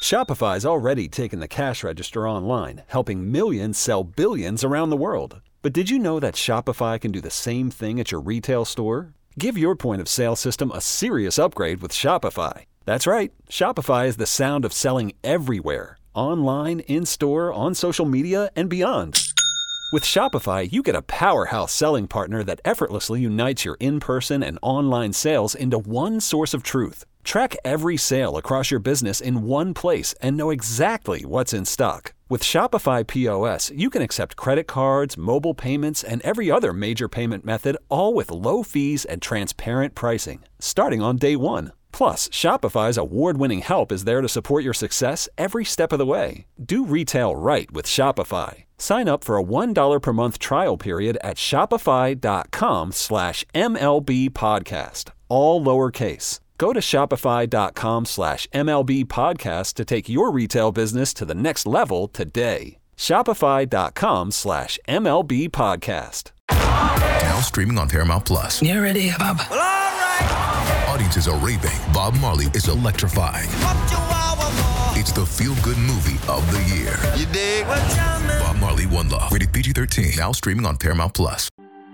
Shopify's already taken the cash register online, helping millions sell billions around the world. But did you know that Shopify can do the same thing at your retail store? Give your point of sale system a serious upgrade with Shopify. That's right. Shopify is the sound of selling everywhere. Online, in-store, on social media, and beyond. With Shopify, you get a powerhouse selling partner that effortlessly unites your in-person and online sales into one source of truth. Track every sale across your business in one place and know exactly what's in stock. With Shopify POS, you can accept credit cards, mobile payments, and every other major payment method, all with low fees and transparent pricing, starting on day one. Plus, Shopify's award-winning help is there to support your success every step of the way. Do retail right with Shopify. Sign up for a $1 per month trial period at shopify.com/MLB podcast, all lowercase. Go to shopify.com/MLB podcast to take your retail business to the next level today. Shopify.com/MLB podcast. Now streaming on Paramount Plus. You ready, Bob? Well, all right. Audiences are raving. Bob Marley is electrifying. It's the feel-good movie of the year. You dig? Bob Marley, One Love. Rated PG-13. Now streaming on Paramount Plus.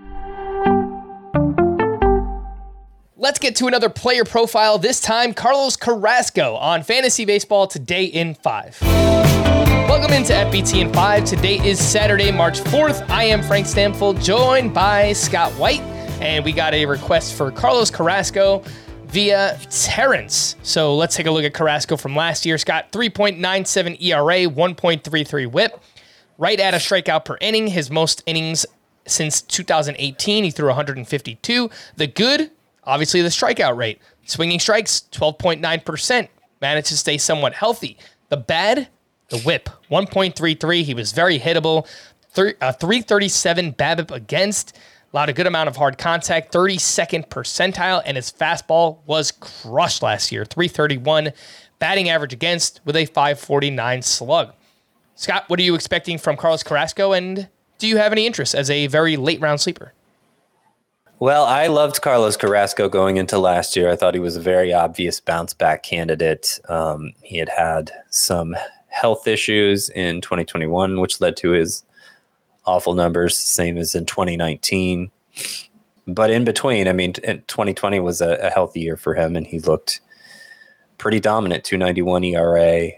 Let's get to another player profile, this time Carlos Carrasco on Fantasy Baseball Today in 5. Welcome into FBT in 5. Today is Saturday, March 4th. I am Frank Stamford, joined by Scott White, and we got a request for Carlos Carrasco via Terrence. So let's take a look at Carrasco from last year. Scott, 3.97 ERA, 1.33 whip, right at a strikeout per inning. His most innings since 2018. He threw 152. The good, obviously, the strikeout rate. Swinging strikes, 12.9%. Managed to stay somewhat healthy. The bad, the whip, 1.33. He was very hittable. 337 BABIP against. Allowed a good amount of hard contact, 32nd percentile, and his fastball was crushed last year. 331 batting average against with a 549 slug. Scott, what are you expecting from Carlos Carrasco, and do you have any interest as a very late round sleeper? Well, I loved Carlos Carrasco going into last year. I thought he was a very obvious bounce back candidate. He had some health issues in 2021, which led to his awful numbers, same as in 2019. But in between, 2020 was a healthy year for him, and he looked pretty dominant. 291 ERA,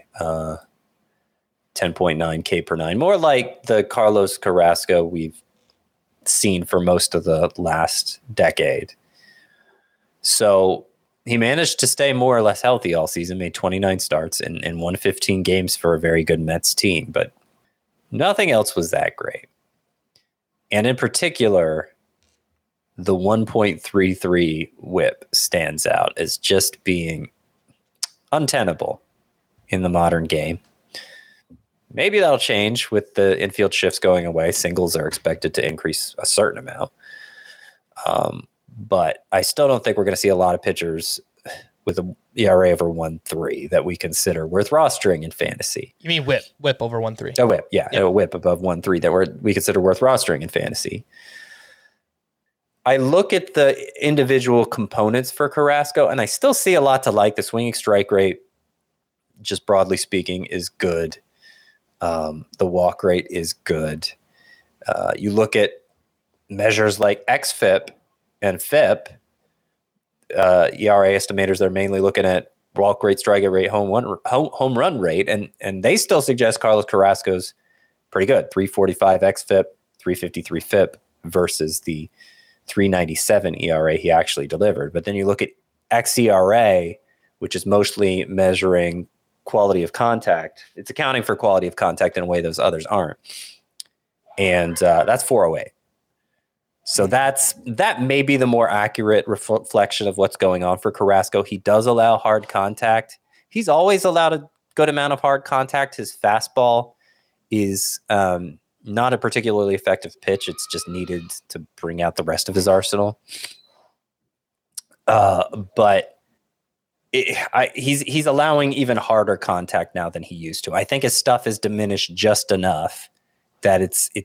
10.9 K per nine, more like the Carlos Carrasco we've seen for most of the last decade. So he managed to stay more or less healthy all season, made 29 starts and won 15 games for a very good Mets team, but nothing else was that great. And in particular, the 1.33 whip stands out as just being untenable in the modern game. Maybe that'll change with the infield shifts going away. Singles are expected to increase a certain amount. But I still don't think we're going to see a lot of pitchers with an ERA over 1.3 that we consider worth rostering in fantasy. You mean whip over 1.3? A whip, yeah. Yep. A whip above 1.3 that we consider worth rostering in fantasy. I look at the individual components for Carrasco, and I still see a lot to like. The swinging strike rate, just broadly speaking, is good. The walk rate is good. You look at measures like xFIP and FIP, ERA estimators, they're mainly looking at walk rate, strikeout rate, home run rate, and they still suggest Carlos Carrasco's pretty good. 345 xFIP, 353 FIP versus the 397 ERA he actually delivered. But then you look at xERA, which is mostly measuring quality of contact. It's accounting for quality of contact in a way those others aren't. And that's 408. So that may be the more accurate reflection of what's going on for Carrasco. He does allow hard contact. He's always allowed a good amount of hard contact. His fastball is not a particularly effective pitch. It's just needed to bring out the rest of his arsenal. But he's allowing even harder contact now than he used to. I think his stuff is diminished just enough that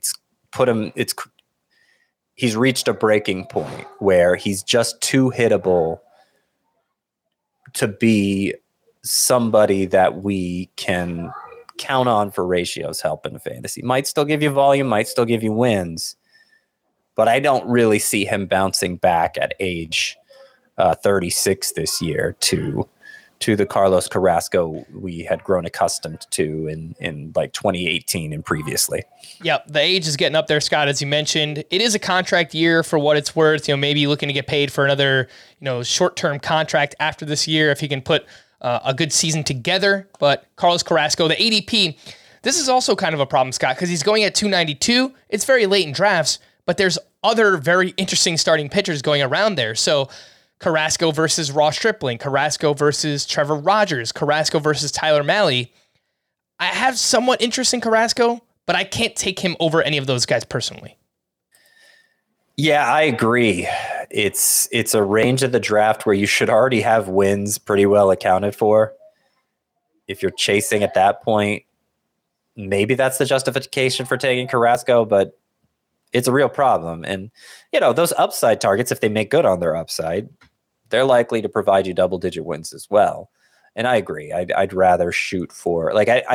he's reached a breaking point where he's just too hittable to be somebody that we can count on for ratios help in fantasy. Might still give you volume, might still give you wins, but I don't really see him bouncing back at age 36 this year to the Carlos Carrasco we had grown accustomed to in like 2018 and previously. Yep, the age is getting up there, Scott, as you mentioned. It is a contract year for what it's worth. Maybe looking to get paid for another, short-term contract after this year if he can put a good season together. But Carlos Carrasco, the ADP, this is also kind of a problem, Scott, because he's going at 292. It's very late in drafts, but there's other very interesting starting pitchers going around there. So Carrasco versus Ross Stripling, Carrasco versus Trevor Rogers, Carrasco versus Tyler Mahle. I have somewhat interest in Carrasco, but I can't take him over any of those guys personally. Yeah, I agree. It's a range of the draft where you should already have wins pretty well accounted for. If you're chasing at that point, maybe that's the justification for taking Carrasco, but it's a real problem. And, those upside targets, if they make good on their upside, they're likely to provide you double-digit wins as well. And I agree. I'd rather shoot for,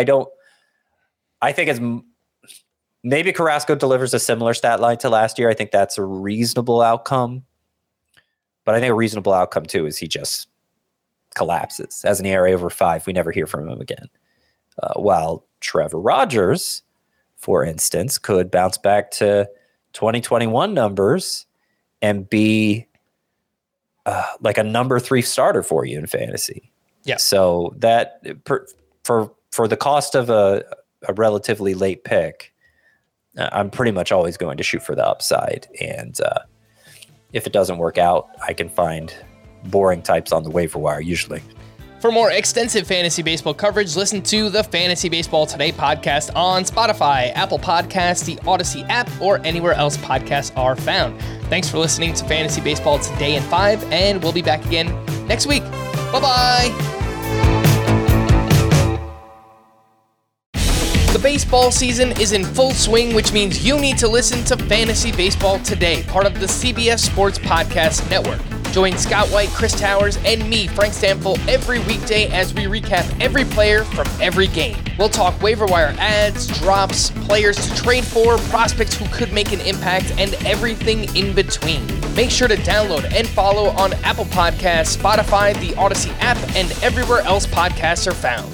I think it's maybe Carrasco delivers a similar stat line to last year. I think that's a reasonable outcome. But I think a reasonable outcome, too, is he just collapses. Has an ERA over 5. We never hear from him again. While Trevor Rogers, for instance, could bounce back to 2021 numbers and be like a number 3 starter for you in fantasy. Yeah. So that for the cost of a relatively late pick, I'm pretty much always going to shoot for the upside. And if it doesn't work out, I can find boring types on the waiver wire usually. For more extensive fantasy baseball coverage, listen to the Fantasy Baseball Today podcast on Spotify, Apple Podcasts, the Odyssey app, or anywhere else podcasts are found. Thanks for listening to Fantasy Baseball Today in 5, and we'll be back again next week. Bye-bye! The baseball season is in full swing, which means you need to listen to Fantasy Baseball Today, part of the CBS Sports Podcast Network. Join Scott White, Chris Towers, and me, Frank Stample, every weekday as we recap every player from every game. We'll talk waiver wire ads, drops, players to trade for, prospects who could make an impact, and everything in between. Make sure to download and follow on Apple Podcasts, Spotify, the Odyssey app, and everywhere else podcasts are found.